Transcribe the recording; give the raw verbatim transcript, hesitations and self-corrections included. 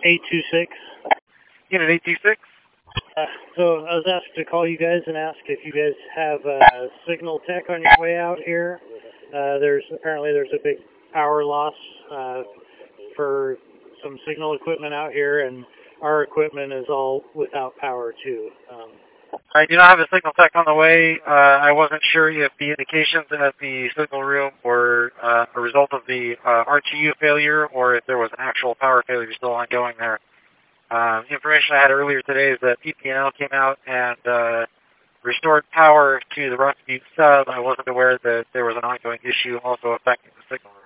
eight two six. Unit eight two six. Uh, so I was asked to call you guys and ask if you guys have a signal tech on your way out here. Uh, there's apparently there's a big power loss uh, for some signal equipment out here, and our equipment is all without power too. Um, I do not have a signal tech on the way. Uh, I wasn't sure if the indications at the signal room were uh, a result of the uh, R T U failure or if there was an actual power failure still ongoing there. Uh, the information I had earlier today is that P P N L came out and uh, restored power to the Rocky Butte sub. I wasn't aware that there was an ongoing issue also affecting the signal room.